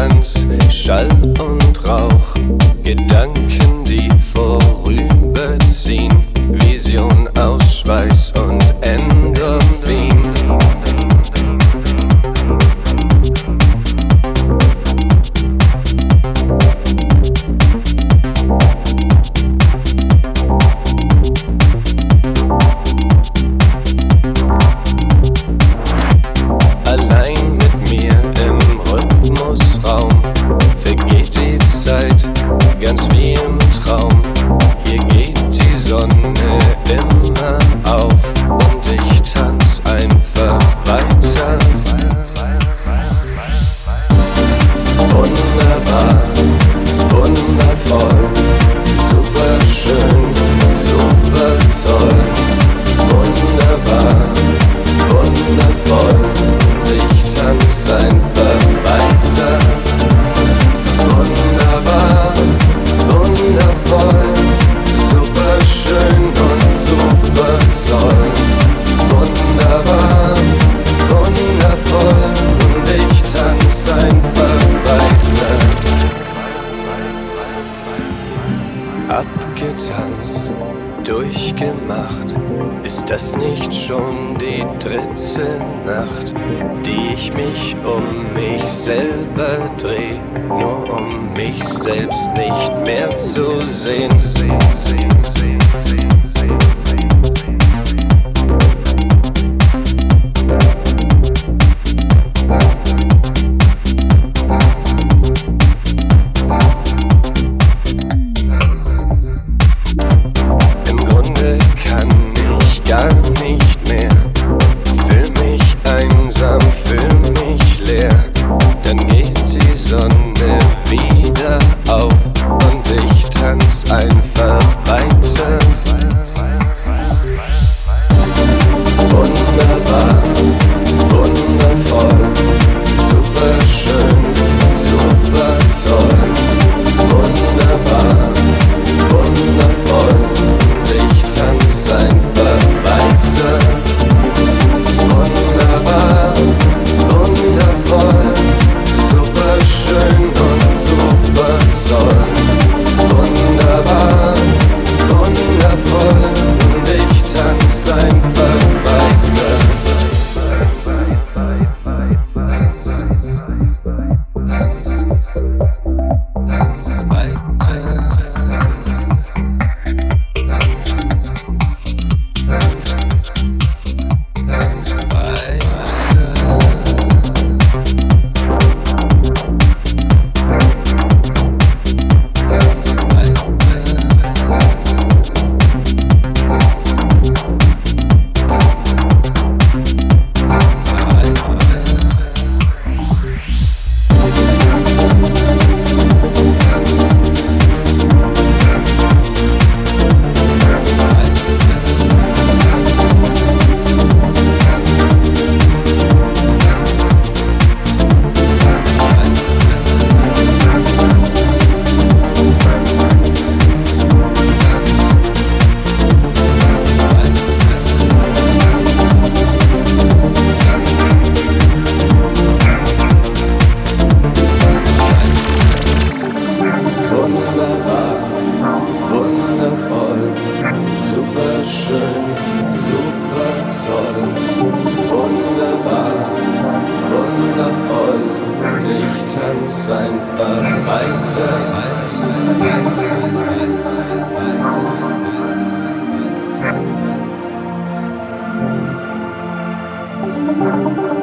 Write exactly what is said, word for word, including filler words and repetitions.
Tanz, Schall und Rauch, Gedanken, die vorüberziehen, Vision aus Schweiß und Endorphin. Allein mit mir im Rhythmusraum vergeht die Zeit ganz wie im Traum. Hier geht die Sonne immer auf und ich tanz einfach weiter. Wunderbar, wundervoll, super schön, super toll. Wunderbar, wundervoll, und ich tanz einfach weiter. Wunderbar, wundervoll, super schön und super toll. Wunderbar, wundervoll, und ich tanz einfach weiter. Abgetanzt, durchgemacht, ist das nicht schon die dritte Nacht, die ich mich um mich selber dreh, nur um mich selbst nicht mehr zu sehen. sehen, sehen, sehen, sehen, sehen. Gar nicht mehr, fühl mich einsam, fühl mich leer, dann geht die Sonne wieder auf und ich tanz einfach weiter. Wunderbar, wundervoll, super schön, super toll. Wunderbar, wundervoll, und ich tanz einfach weiter. Wunderbar, wundervoll, super schön und super toll. Wunderbar, wundervoll, und ich tanz einfach weiter. Tanz, tanz weiter. Wundervoll, super schön, super toll. Wunderbar, wundervoll, und ich tanz einfach weiter.